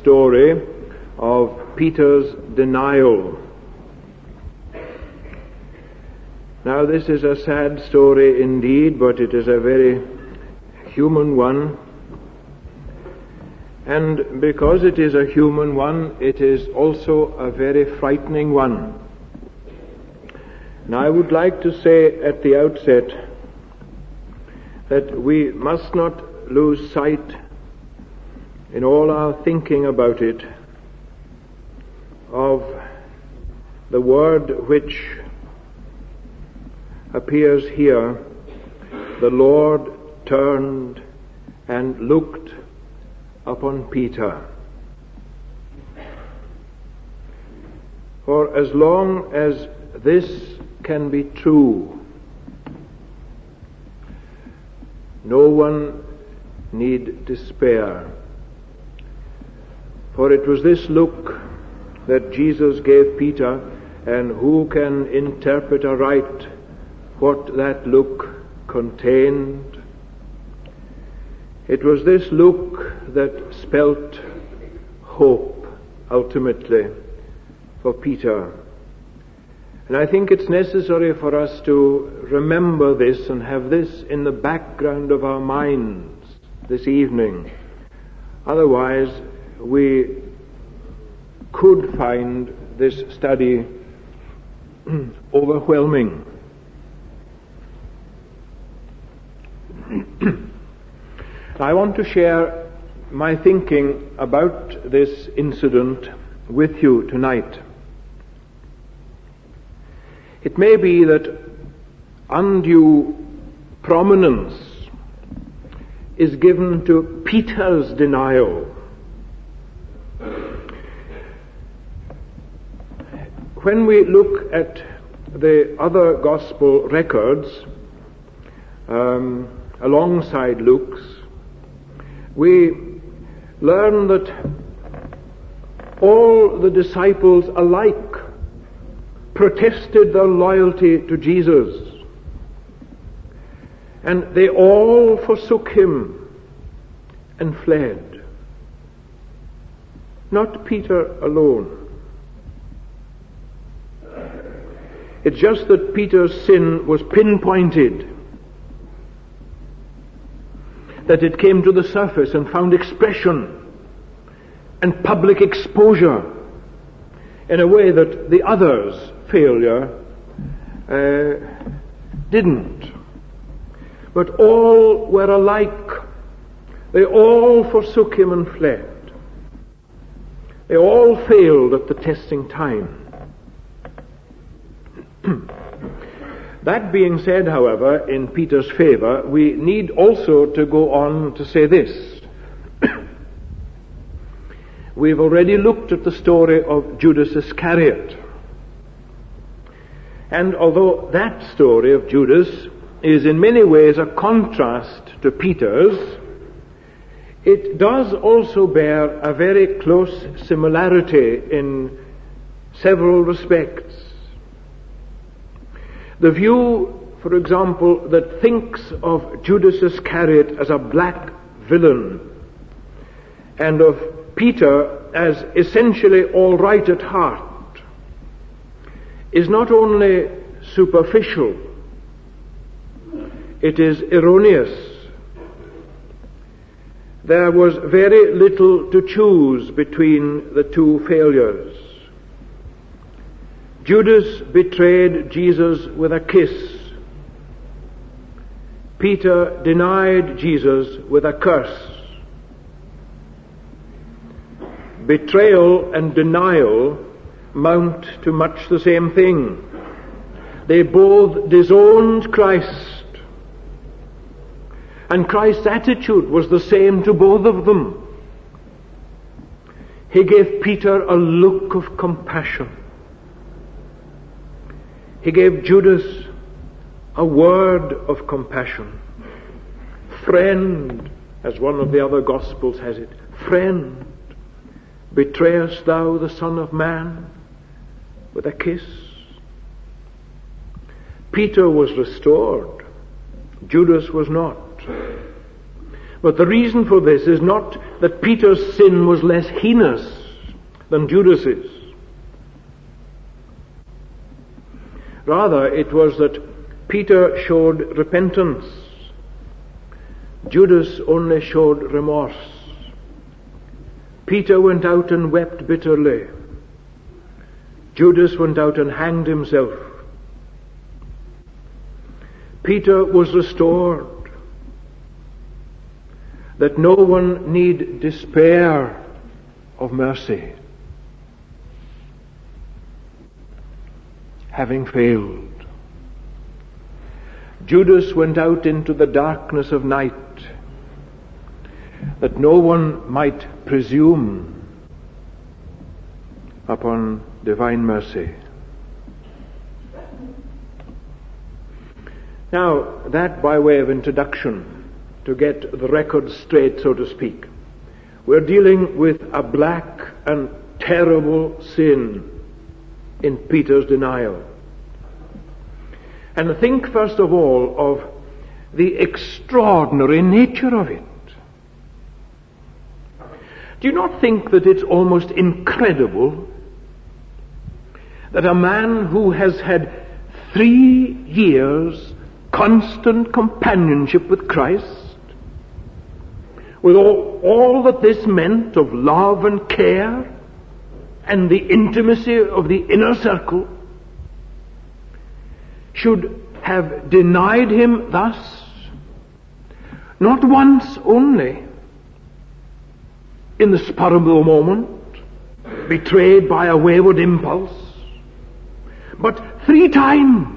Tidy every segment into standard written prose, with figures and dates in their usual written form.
story of Peter's denial. Now, this is a sad story indeed, but it is a very human one. And because it is a human one, it is also a very frightening one. And I would like to say at the outset that we must not lose sight in all our thinking about it of the word which appears here. The Lord turned and looked upon Peter. For as long as this can be true, no one need despair. For it was this look that Jesus gave Peter, and who can interpret aright what that look contained? It was this look that spelt hope ultimately for Peter. And I think it's necessary for us to remember this and have this in the background of our minds this evening. Otherwise, we could find this study overwhelming. I want to share my thinking about this incident with you tonight. It may be that undue prominence is given to Peter's denial. When we look at the other gospel records, alongside Luke's, we learn that all the disciples alike protested their loyalty to Jesus, and they all forsook him and fled. Not Peter alone. It's just that Peter's sin was pinpointed, that it came to the surface and found expression and public exposure in a way that the others' failure didn't. But all were alike. They all forsook him and fled. They all failed at the testing time. That being said, however, in Peter's favor, we need also to go on to say this. We've already looked at the story of Judas Iscariot. And although that story of Judas is in many ways a contrast to Peter's, it does also bear a very close similarity in several respects. The view, for example, that thinks of Judas Iscariot as a black villain and of Peter as essentially all right at heart is not only superficial, it is erroneous. There was very little to choose between the two failures. Judas betrayed Jesus with a kiss. Peter denied Jesus with a curse. Betrayal and denial mount to much the same thing. They both disowned Christ, and Christ's attitude was the same to both of them. He gave Peter a look of compassion. He gave Judas a word of compassion. Friend, as one of the other Gospels has it, friend, betrayest thou the Son of Man with a kiss? Peter was restored. Judas was not. But the reason for this is not that Peter's sin was less heinous than Judas's. Rather, it was that Peter showed repentance. Judas only showed remorse. Peter went out and wept bitterly. Judas went out and hanged himself. Peter was restored, that no one need despair of mercy, having failed. Judas went out into the darkness of night, that no one might presume upon divine mercy. Now, that by way of introduction, to get the record straight, so to speak. We're dealing with a black and terrible sin in Peter's denial. And think first of all of the extraordinary nature of it. Do you not think that it's almost incredible that a man who has had 3 years constant companionship with Christ, with all that this meant of love and care and the intimacy of the inner circle, should have denied him thus, not once only, in the spur of the moment, betrayed by a wayward impulse, but 3 times,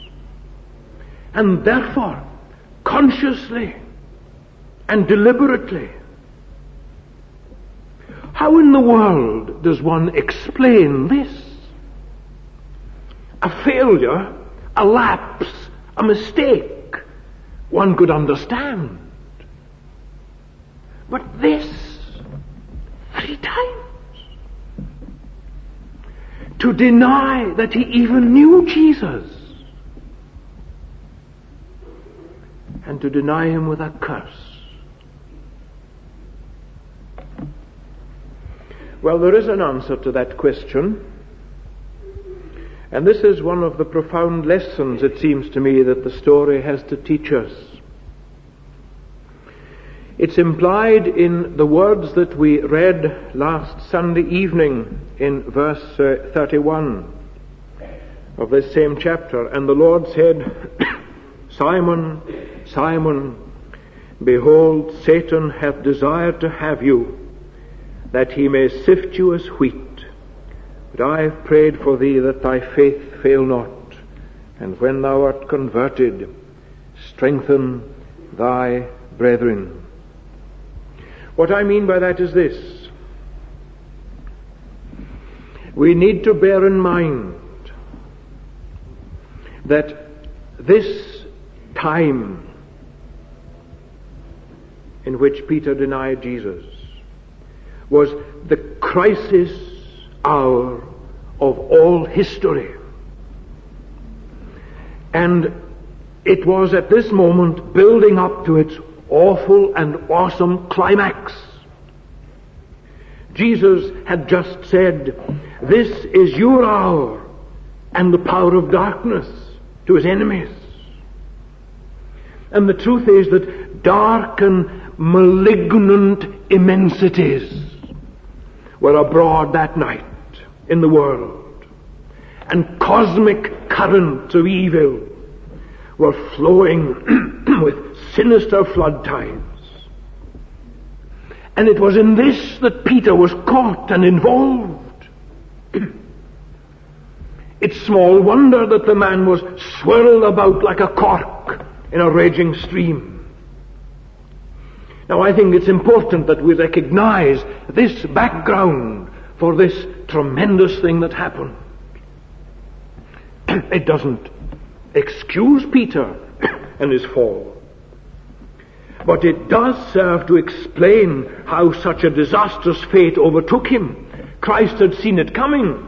and therefore consciously and deliberately. How in the world does one explain this? A failure, a lapse, a mistake, one could understand. But this, 3 times. To deny that he even knew Jesus, and to deny him with a curse. Well, there is an answer to that question, and this is one of the profound lessons, it seems to me, that the story has to teach us. It's implied in the words that we read last Sunday evening in verse 31 of this same chapter. And the Lord said, Simon, Simon, behold, Satan hath desired to have you, that he may sift you as wheat. But I have prayed for thee that thy faith fail not, and when thou art converted, strengthen thy brethren. What I mean by that is this. We need to bear in mind that this time in which Peter denied Jesus was the crisis hour of all history. And it was at this moment building up to its awful and awesome climax. Jesus had just said, this is your hour and the power of darkness, to his enemies. And the truth is that dark and malignant immensities were abroad that night in the world, and cosmic currents of evil were flowing with sinister flood tides. And it was in this that Peter was caught and involved. It's small wonder that the man was swirled about like a cork in a raging stream. Now, I think it's important that we recognize this background for this tremendous thing that happened. It doesn't excuse Peter and his fall, but it does serve to explain how such a disastrous fate overtook him. Christ had seen it coming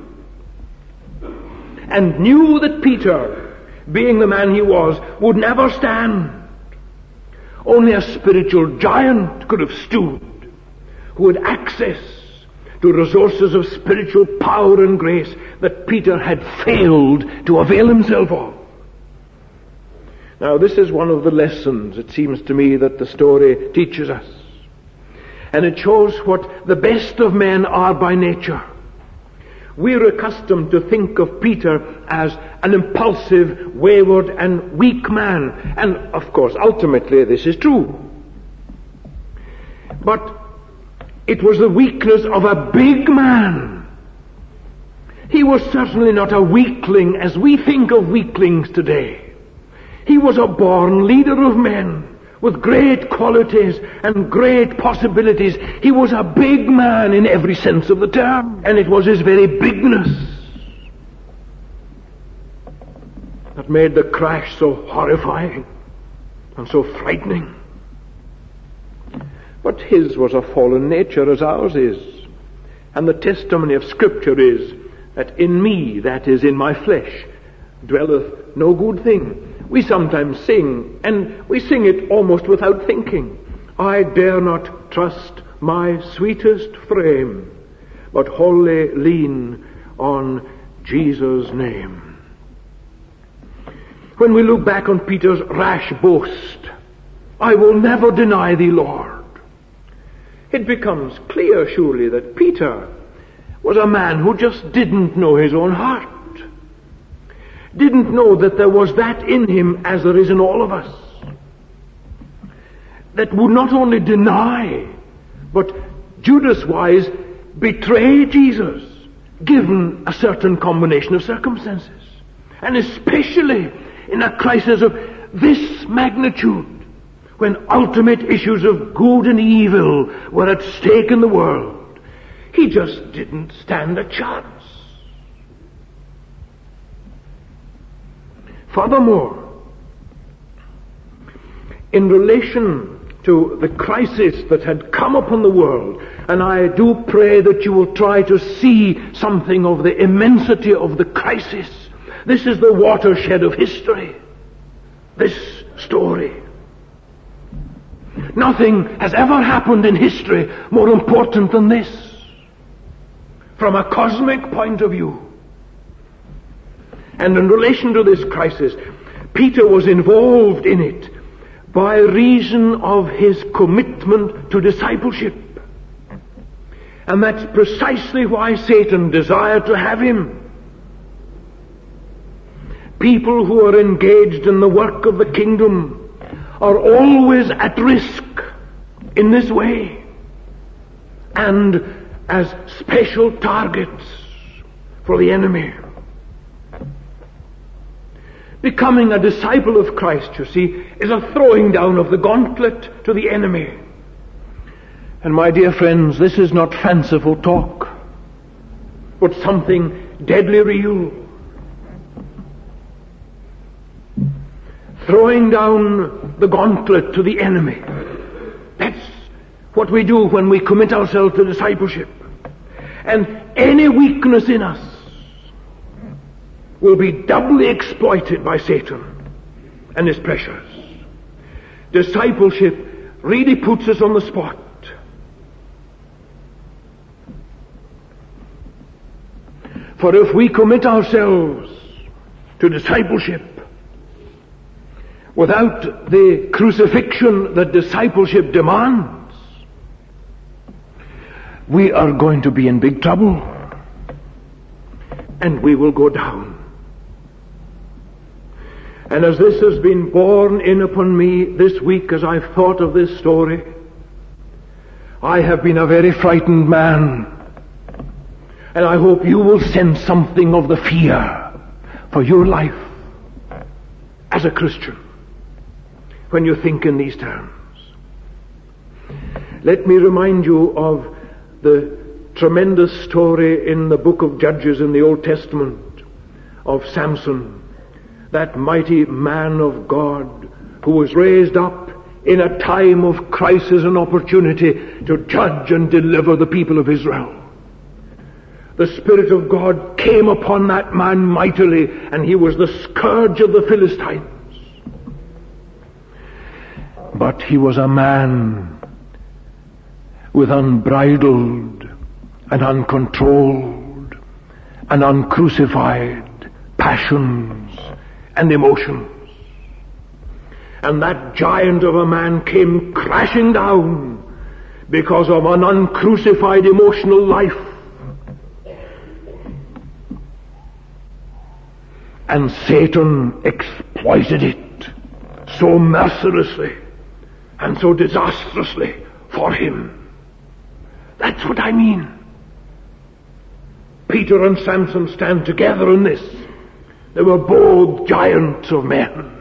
and knew that Peter, being the man he was, would never stand. Only a spiritual giant could have stood, who had access to resources of spiritual power and grace that Peter had failed to avail himself of. Now, this is one of the lessons, it seems to me, that the story teaches us. And it shows what the best of men are by nature. We're accustomed to think of Peter as an impulsive, wayward, and weak man. And, of course, ultimately this is true. But it was the weakness of a big man. He was certainly not a weakling as we think of weaklings today. He was a born leader of men with great qualities and great possibilities. He was a big man in every sense of the term. And it was his very bigness that made the crash so horrifying and so frightening. But his was a fallen nature as ours is. And the testimony of Scripture is that in me, that is in my flesh, dwelleth no good thing. We sometimes sing, and we sing it almost without thinking. I dare not trust my sweetest frame, but wholly lean on Jesus' name. When we look back on Peter's rash boast, I will never deny thee, Lord, it becomes clear, surely, that Peter was a man who just didn't know his own heart. Didn't know that there was that in him as there is in all of us, that would not only deny, but Judas-wise betray Jesus, given a certain combination of circumstances. And especially in a crisis of this magnitude, when ultimate issues of good and evil were at stake in the world, he just didn't stand a chance. Furthermore, in relation to the crisis that had come upon the world, and I do pray that you will try to see something of the immensity of the crisis. This is the watershed of history. This story. Nothing has ever happened in history more important than this, from a cosmic point of view. And in relation to this crisis, Peter was involved in it by reason of his commitment to discipleship. And that's precisely why Satan desired to have him. People who are engaged in the work of the kingdom are always at risk in this way, and as special targets for the enemy. Becoming a disciple of Christ, you see, is a throwing down of the gauntlet to the enemy. And my dear friends, this is not fanciful talk, but something deadly real. Throwing down the gauntlet to the enemy. That's what we do when we commit ourselves to discipleship. And any weakness in us will be doubly exploited by Satan and his pressures. Discipleship really puts us on the spot. For if we commit ourselves to discipleship without the crucifixion that discipleship demands, we are going to be in big trouble, and we will go down. And as this has been borne in upon me this week as I've thought of this story, I have been a very frightened man. And I hope you will sense something of the fear for your life as a Christian when you think in these terms. Let me remind you of the tremendous story in the book of Judges in the Old Testament of Samson, that mighty man of God who was raised up in a time of crisis and opportunity to judge and deliver the people of Israel. The Spirit of God came upon that man mightily, and he was the scourge of the Philistines. But he was a man with unbridled and uncontrolled and uncrucified passions and emotions. And that giant of a man came crashing down because of an uncrucified emotional life. And Satan exploited it so mercilessly and so disastrously for him. That's what I mean. Peter and Samson stand together in this. They were both giants of men.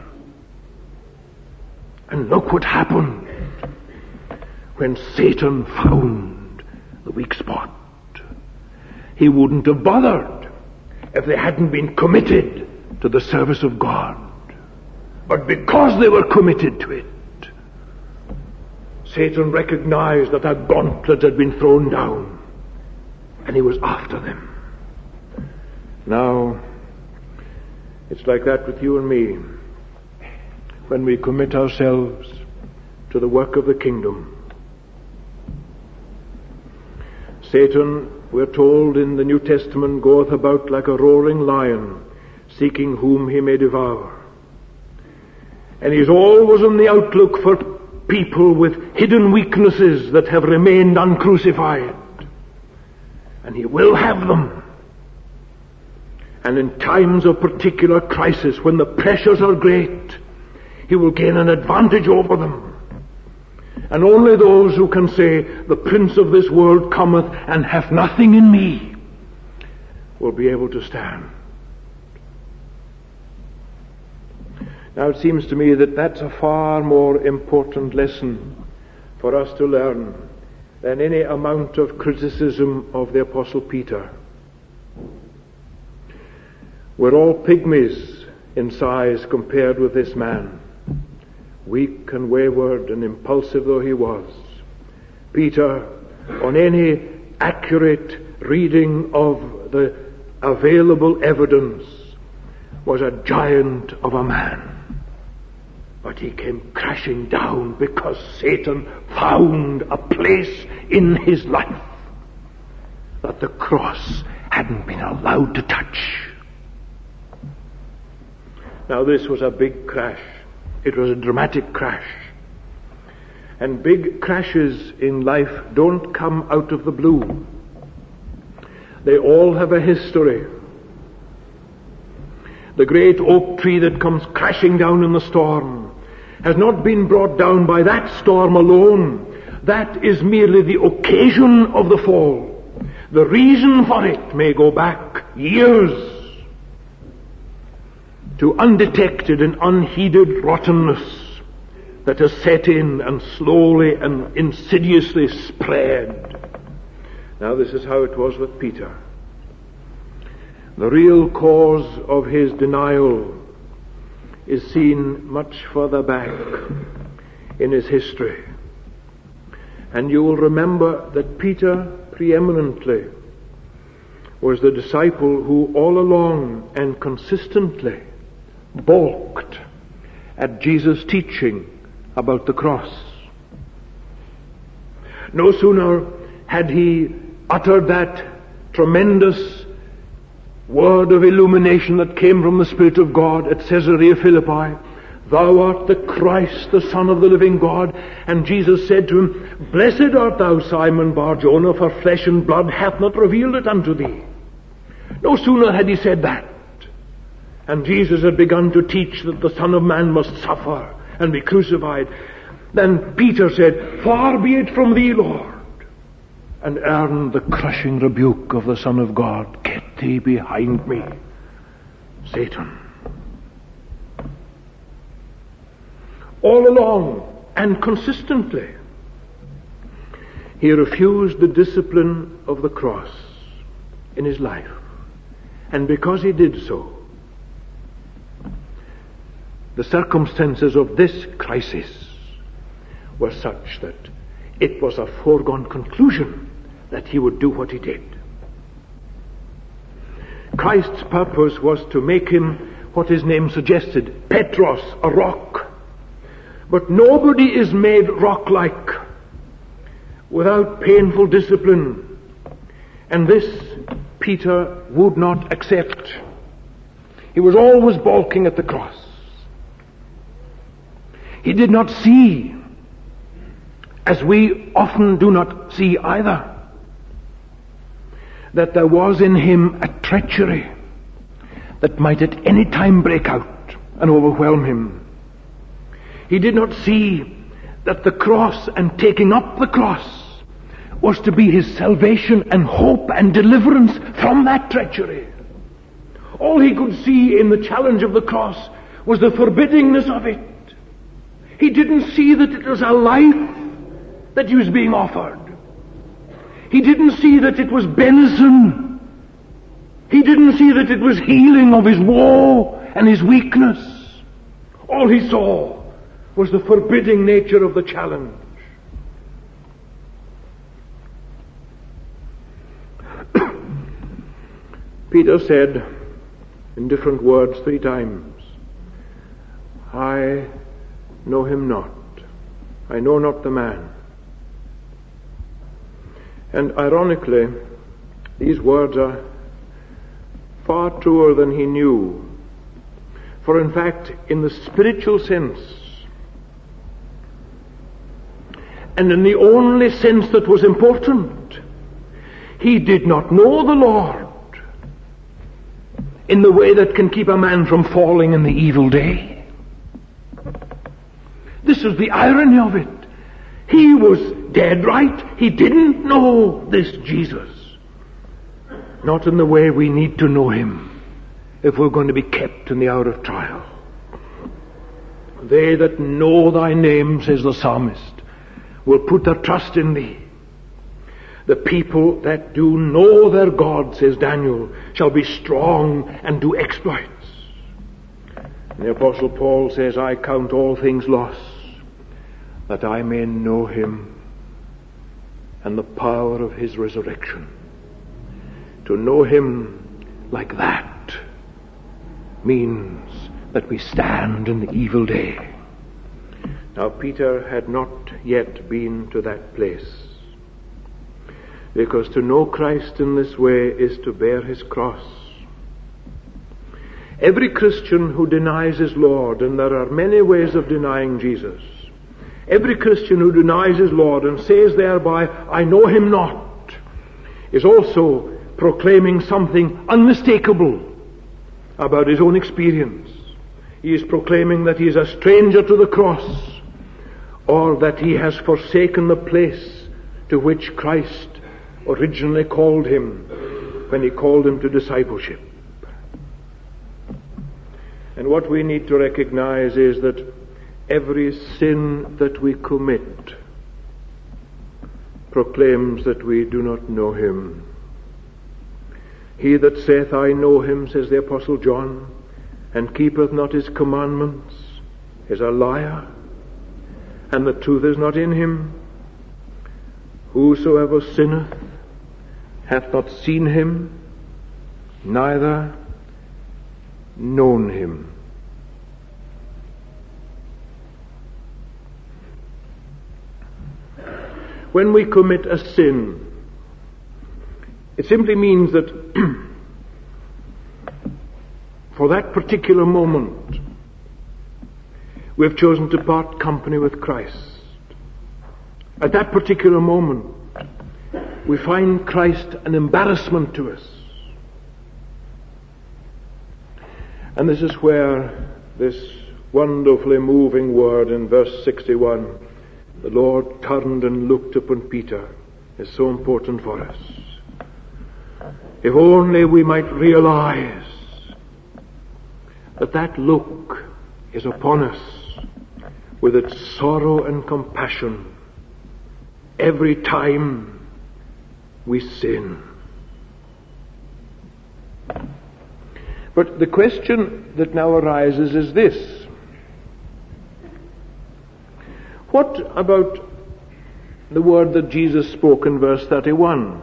And look what happened when Satan found the weak spot. He wouldn't have bothered if they hadn't been committed to the service of God. But because they were committed to it, Satan recognized that a gauntlet had been thrown down, and he was after them. Now, it's like that with you and me. When we commit ourselves to the work of the kingdom, Satan, we're told in the New Testament, goeth about like a roaring lion, seeking whom he may devour. And he's always on the outlook for people with hidden weaknesses that have remained uncrucified. And he will have them. And in times of particular crisis, when the pressures are great, he will gain an advantage over them. And only those who can say, the prince of this world cometh and hath nothing in me, will be able to stand. Now it seems to me that that's a far more important lesson for us to learn than any amount of criticism of the Apostle Peter. We're all pygmies in size compared with this man. Weak and wayward and impulsive though he was, Peter, on any accurate reading of the available evidence, was a giant of a man. But he came crashing down because Satan found a place in his life that the cross hadn't been allowed to touch. Now this was a big crash. It was a dramatic crash. And big crashes in life don't come out of the blue. They all have a history. The great oak tree that comes crashing down in the storm has not been brought down by that storm alone. That is merely the occasion of the fall. The reason for it may go back years to undetected and unheeded rottenness that has set in and slowly and insidiously spread. Now this is how it was with Peter. The real cause of his denial is seen much further back in his history. And you will remember that Peter preeminently was the disciple who all along and consistently balked at Jesus' teaching about the cross. No sooner had he uttered that tremendous word of illumination that came from the Spirit of God at Caesarea Philippi, "Thou art the Christ, the Son of the living God." And Jesus said to him, "Blessed art thou, Simon Bar-Jonah, for flesh and blood hath not revealed it unto thee." No sooner had he said that, and Jesus had begun to teach that the Son of Man must suffer and be crucified, then Peter said, "Far be it from thee, Lord," and earned the crushing rebuke of the Son of God, "Get thee behind me, Satan." All along and consistently, he refused the discipline of the cross in his life. And because he did so, the circumstances of this crisis were such that it was a foregone conclusion that he would do what he did. Christ's purpose was to make him what his name suggested, Petros, a rock. But nobody is made rock-like without painful discipline. And this Peter would not accept. He was always balking at the cross. He did not see, as we often do not see either, that there was in him a treachery that might at any time break out and overwhelm him. He did not see that the cross and taking up the cross was to be his salvation and hope and deliverance from that treachery. All he could see in the challenge of the cross was the forbiddingness of it. He didn't see that it was a life that he was being offered. He didn't see that it was benison. He didn't see that it was healing of his woe and his weakness. All he saw was the forbidding nature of the challenge. Peter said in different words 3 times, I know him not. I know not the man. And ironically, these words are far truer than he knew. For in fact, in the spiritual sense, and in the only sense that was important, he did not know the Lord in the way that can keep a man from falling in the evil day. This is the irony of it. He was dead right. He didn't know this Jesus. Not in the way we need to know him if we're going to be kept in the hour of trial. They that know thy name, says the psalmist, will put their trust in thee. The people that do know their God, says Daniel, shall be strong and do exploits. And the Apostle Paul says, I count all things loss, that I may know him and the power of his resurrection. To know him like that means that we stand in the evil day. Now Peter had not yet been to that place, because to know Christ in this way is to bear his cross. Every Christian who denies his Lord, and there are many ways of denying Jesus, every Christian who denies his Lord and says thereby, I know him not, is also proclaiming something unmistakable about his own experience. He is proclaiming that he is a stranger to the cross, or that he has forsaken the place to which Christ originally called him when he called him to discipleship. And what we need to recognize is that every sin that we commit proclaims that we do not know him. He that saith, I know him, says the Apostle John, and keepeth not his commandments, is a liar, and the truth is not in him. Whosoever sinneth hath not seen him, neither known him. When we commit a sin, it simply means that for that particular moment we have chosen to part company with Christ. At that particular moment we find Christ an embarrassment to us. And this is where this wonderfully moving word in verse 61, the Lord turned and looked upon Peter, is so important for us. If only we might realize that that look is upon us with its sorrow and compassion every time we sin. But the question that now arises is this: what about the word that Jesus spoke in verse 31?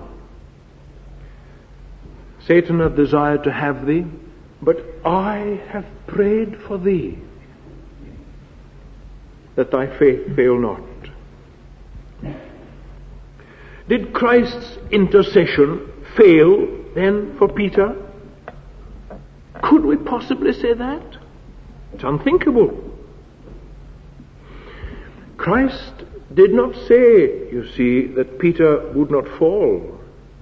Satan hath desired to have thee, but I have prayed for thee. that thy faith fail not. Did Christ's intercession fail then for Peter? Could we possibly say that? It's unthinkable. Christ did not say, you see, that Peter would not fall.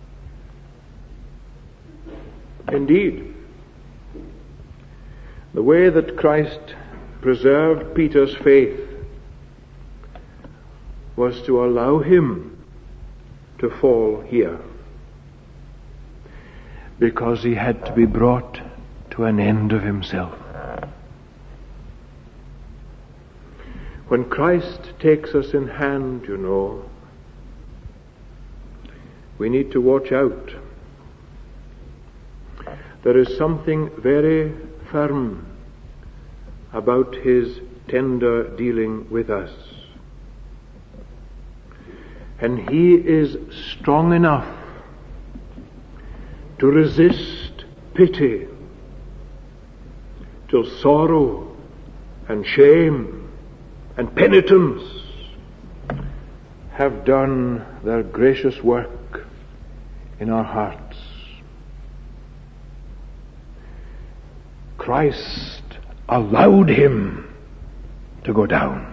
Indeed, the way that Christ preserved Peter's faith was to allow him to fall here, because he had to be brought to an end of himself. When Christ takes us in hand, you know, we need to watch out. There is something very firm about his tender dealing with us. And he is strong enough to resist pity till sorrow and shame and penitence have done their gracious work in our hearts. Christ allowed him to go down.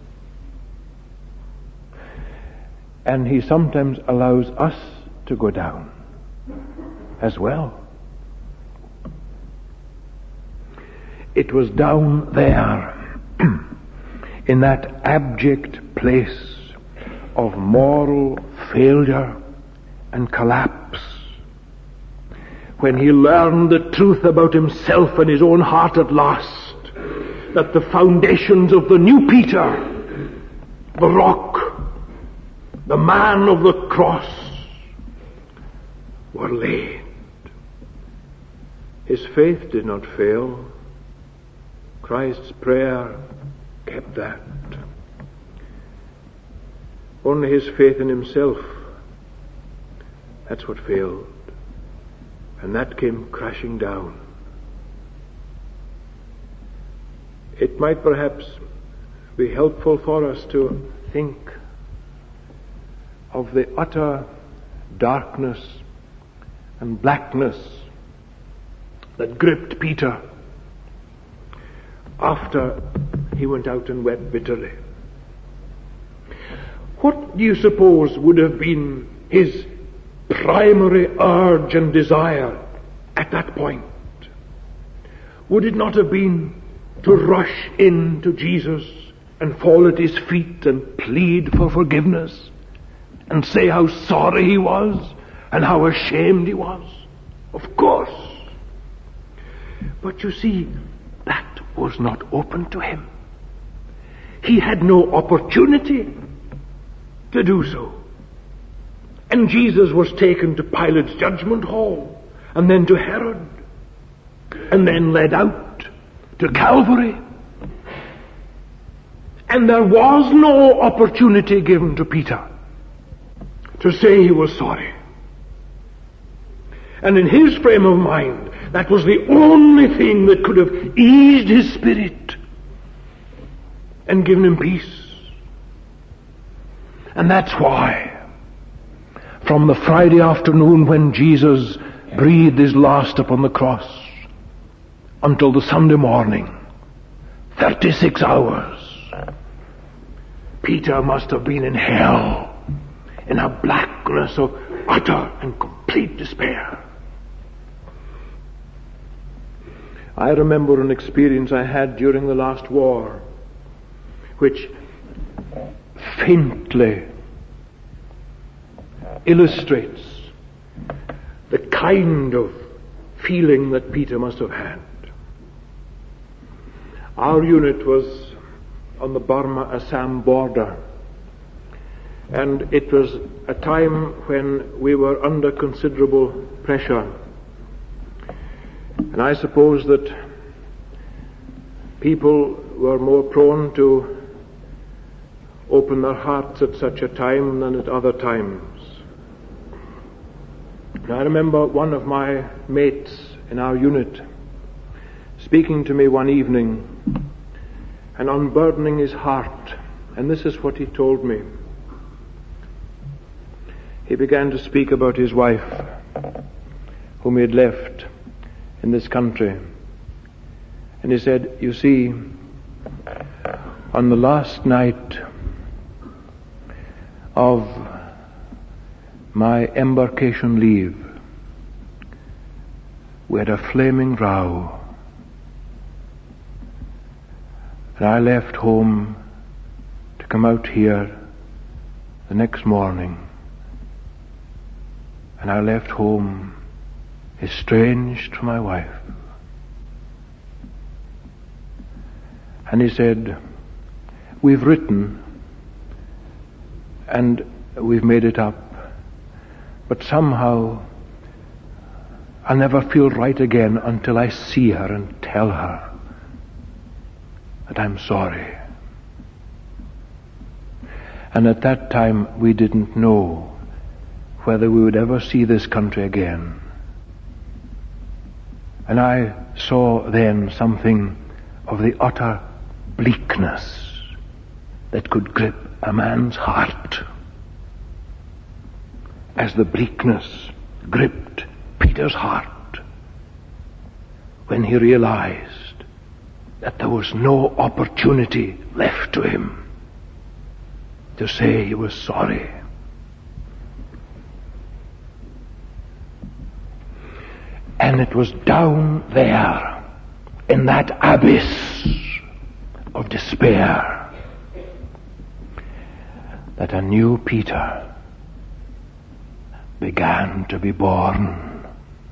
And he sometimes allows us to go down as well. It was down there in that abject place of moral failure and collapse, when he learned the truth about himself and his own heart at last, that the foundations of the new Peter, the rock, the man of the cross, were laid. His faith did not fail. Christ's prayer kept that. Only his faith in himself, that's what failed. And that came crashing down. It might perhaps be helpful for us to think of the utter darkness and blackness that gripped Peter after he went out and wept bitterly. What do you suppose would have been his primary urge and desire at that point? Would it not have been to rush into Jesus and fall at his feet and plead for forgiveness and say how sorry he was and how ashamed he was? Of course. But you see, that was not open to him. He had no opportunity to do so. And Jesus was taken to Pilate's judgment hall, and then to Herod, and then led out to Calvary. And there was no opportunity given to Peter to say he was sorry. And in his frame of mind, that was the only thing that could have eased his spirit and given him peace. And that's why, from the Friday afternoon when Jesus breathed his last upon the cross until the Sunday morning, 36 hours, Peter must have been in hell, in a blackness of utter and complete despair. I remember an experience I had during the last war, which faintly illustrates the kind of feeling that Peter must have had. Our unit was on the Burma-Assam border, and it was a time when we were under considerable pressure. And I suppose that people were more prone to open their hearts at such a time than at other times. And I remember one of my mates in our unit speaking to me one evening and unburdening his heart. And this is what he told me. He began to speak about his wife, whom he had left in this country. And he said, you see, on the last night of my embarkation leave, we had a flaming row. And I left home to come out here the next morning. And I left home estranged from my wife. And he said, we've written and we've made it up, but somehow I'll never feel right again until I see her and tell her that I'm sorry. And at that time we didn't know whether we would ever see this country again. And I saw then something of the utter bleakness that could grip a man's heart, as the bleakness gripped Peter's heart when he realized that there was no opportunity left to him to say he was sorry. And it was down there in that abyss of despair that a new Peter began to be born.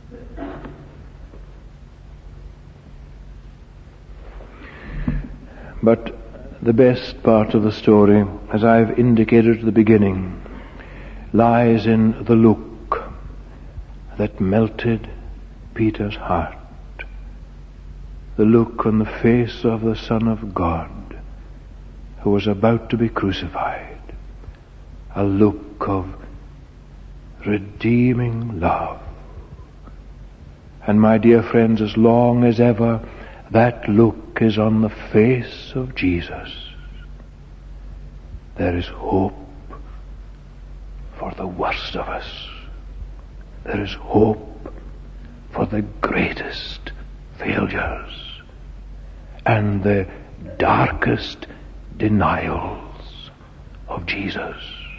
But the best part of the story, as I've indicated at the beginning, lies in the look that melted Peter's heart. The look on the face of the Son of God who was about to be crucified. A look of redeeming love. And my dear friends, as long as ever that look is on the face of Jesus, there is hope for the worst of us. There is hope for the greatest failures and the darkest denials of Jesus.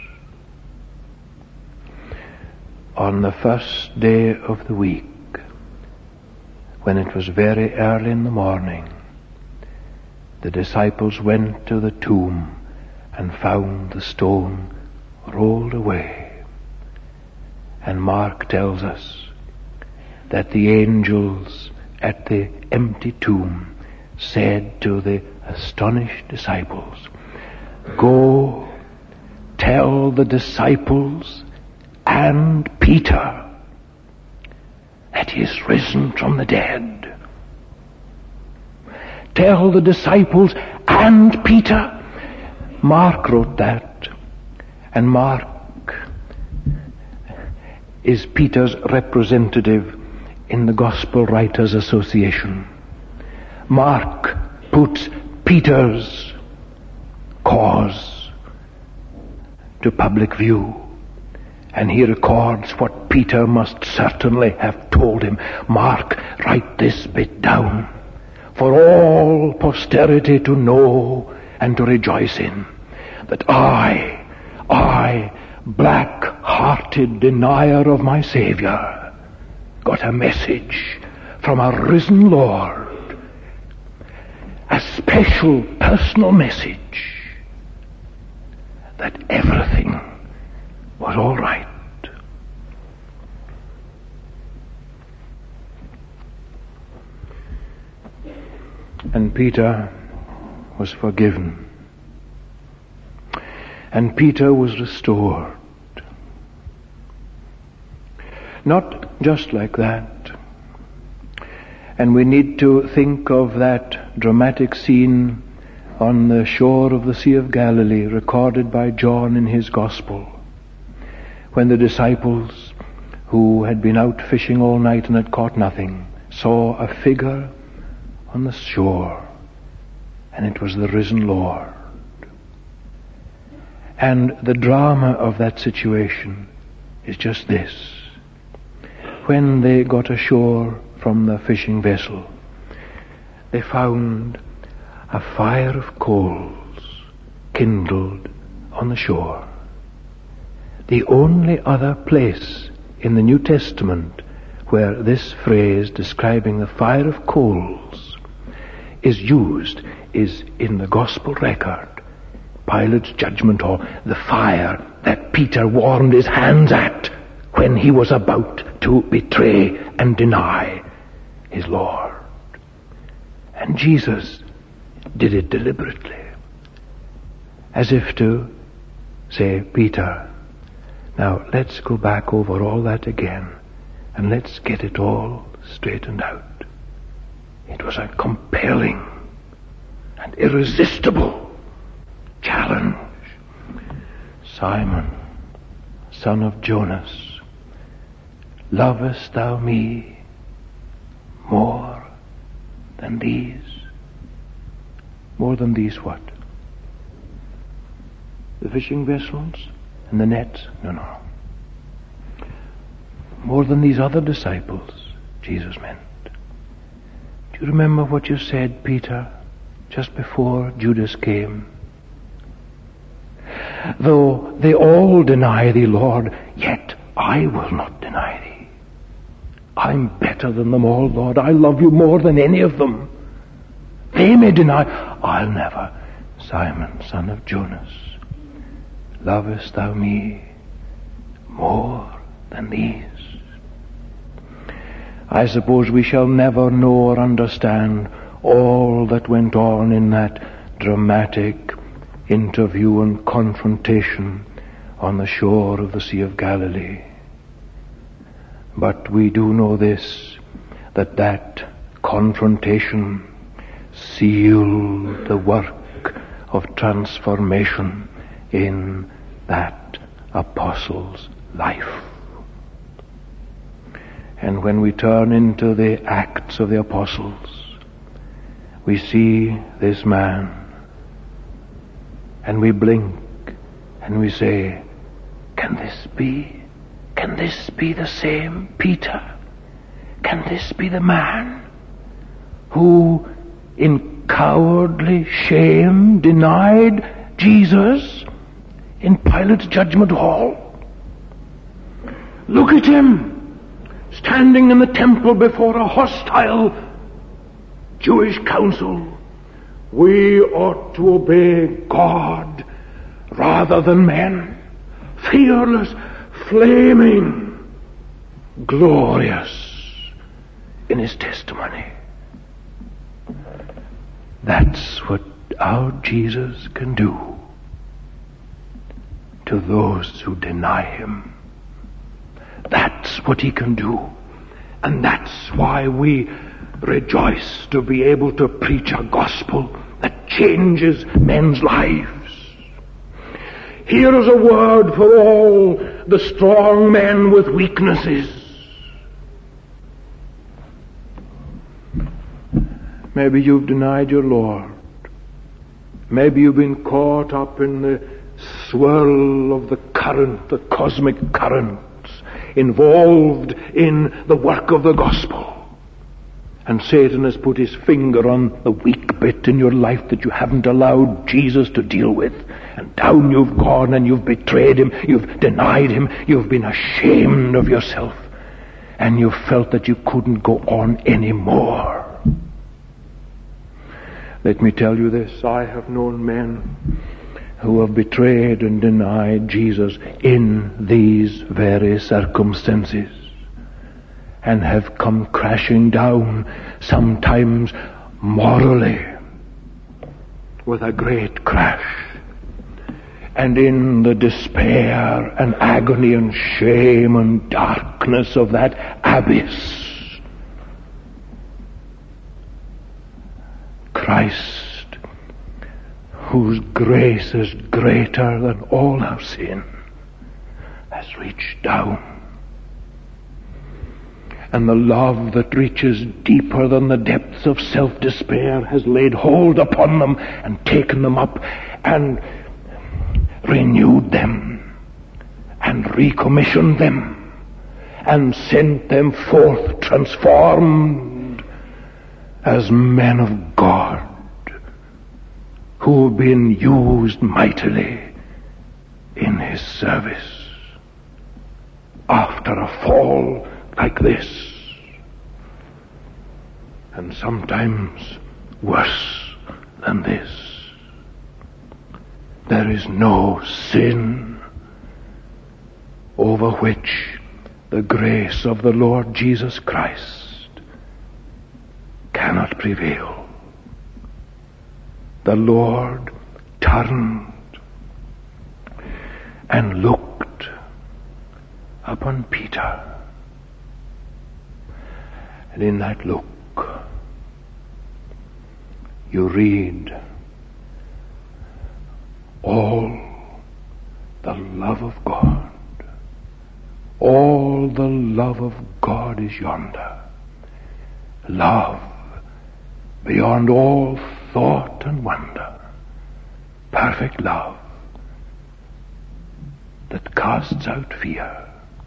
On the first day of the week, when it was very early in the morning, the disciples went to the tomb and found the stone rolled away. And Mark tells us that the angels at the empty tomb said to the astonished disciples, "Go tell the disciples and Peter that he is risen from the dead." Tell the disciples and Peter. Mark wrote that, and Mark is Peter's representative in the Gospel Writers Association. Mark puts Peter's cause to public view, and he records what Peter must certainly have told him. Mark, write this bit down for all posterity to know and to rejoice in, that I, black-hearted denier of my Savior, got a message from a risen Lord, a special personal message that everything was all right. And Peter was forgiven. And Peter was restored. Not just like that. And we need to think of that dramatic scene on the shore of the Sea of Galilee, recorded by John in his Gospel, when the disciples, who had been out fishing all night and had caught nothing, saw a figure on the shore, and it was the risen Lord. And the drama of that situation is just this. When they got ashore from the fishing vessel, they found a fire of coals kindled on the shore. The only other place in the New Testament where this phrase describing the fire of coals is used is in the Gospel record. Pilate's judgment hall, the fire that Peter warmed his hands at when he was about to betray and deny his Lord. And Jesus did it deliberately, as if to say, Peter, now let's go back over all that again and let's get it all straightened out. It was a compelling and irresistible challenge. Simon, son of Jonas, lovest thou me more than these? More than these what? The fishing vessels and the nets? No. More than these other disciples, Jesus meant. Do you remember what you said, Peter, just before Judas came? Though they all deny thee, Lord, yet I will not deny thee. I'm better than them all, Lord. I love you more than any of them. They may deny, I'll never. Simon, son of Jonas, lovest thou me more than these? I suppose we shall never know or understand all that went on in that dramatic interview and confrontation on the shore of the Sea of Galilee. But we do know this, that confrontation sealed the work of transformation in that apostle's life. And when we turn into the Acts of the Apostles, we see this man, and we blink, and we say, can this be? Can this be the same Peter? Can this be the man who in cowardly shame denied Jesus in Pilate's judgment hall? Look at him, standing in the temple before a hostile Jewish council. We ought to obey God rather than men. Fearless, flaming, glorious in his testimony. That's what our Jesus can do to those who deny him. That's what he can do. And that's why we rejoice to be able to preach a gospel that changes men's lives. Here is a word for all the strong men with weaknesses. Maybe you've denied your Lord. Maybe you've been caught up in the swirl of the current, the cosmic currents, involved in the work of the gospel. And Satan has put his finger on the weak bit in your life that you haven't allowed Jesus to deal with. And down you've gone and you've betrayed him, you've denied him, you've been ashamed of yourself. And you've felt that you couldn't go on anymore. Let me tell you this, I have known men who have betrayed and denied Jesus in these very circumstances, and have come crashing down, sometimes morally, with a great crash. And in the despair and agony and shame and darkness of that abyss, Christ, whose grace is greater than all our sin, has reached down and the love that reaches deeper than the depths of self-despair has laid hold upon them and taken them up and renewed them and recommissioned them and sent them forth transformed as men of God who have been used mightily in His service. After a fall like this, and sometimes worse than this, there is no sin over which the grace of the Lord Jesus Christ cannot prevail. The Lord turned and looked upon Peter, and in that look you read all the love of God. All the love of God is yonder. Love beyond all thought and wonder. Perfect love that casts out fear.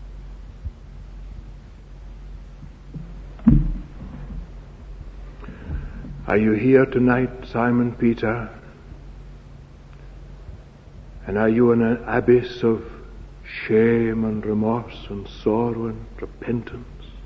Are you here tonight, Simon Peter? And are you in an abyss of shame and remorse and sorrow and repentance?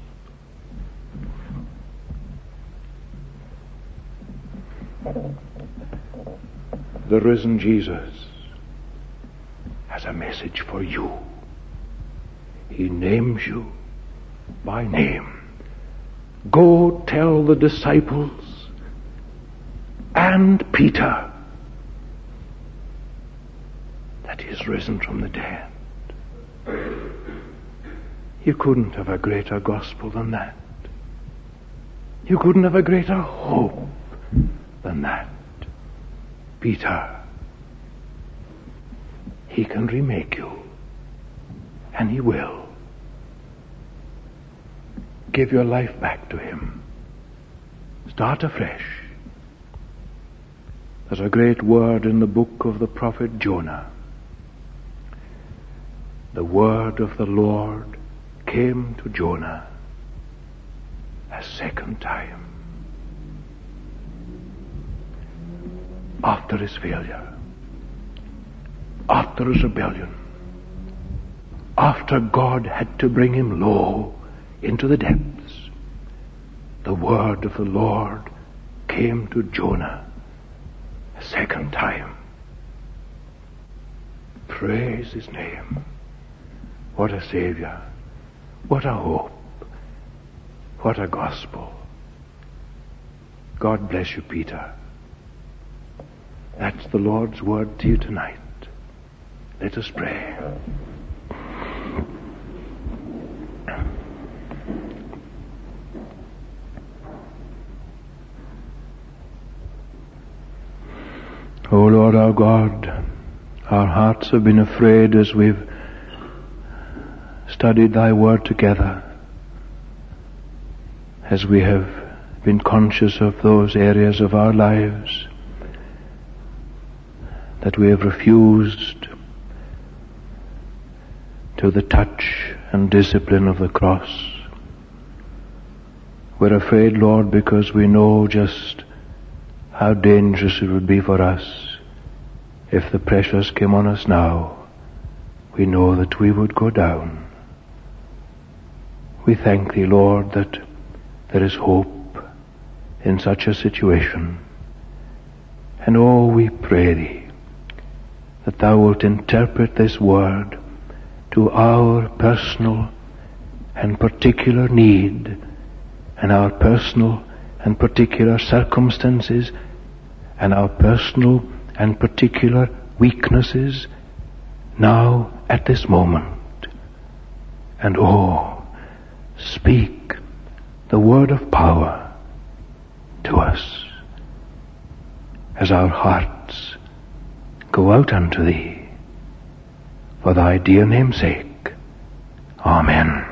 The risen Jesus has a message for you. He names you by name. Go tell the disciples and Peter that He is risen from the dead. You couldn't have a greater gospel than that. You couldn't have a greater hope than that. Peter, He can remake you, and He will. Give your life back to Him. Start afresh. There's a great word in the book of the prophet Jonah. The word of the Lord came to Jonah a second time after his failure, after his rebellion, after God had to bring him low into the depths. The word of the Lord came to Jonah a second time. Praise His name. What a Savior. What a hope. What a gospel. God bless you, Peter. That's the Lord's word to you tonight. Let us pray. O Lord our God, our hearts have been afraid as we've studied Thy word together, as we have been conscious of those areas of our lives that we have refused to the touch and discipline of the cross. We're afraid, Lord, because we know just how dangerous it would be for us if the pressures came on us now. We know that we would go down. We thank Thee, Lord, that there is hope in such a situation. And oh, we pray Thee that Thou wilt interpret this word to our personal and particular need and our personal and particular circumstances and our personal and particular weaknesses now at this moment. And oh, speak the word of power to us as our hearts go out unto Thee for Thy dear name's sake. Amen.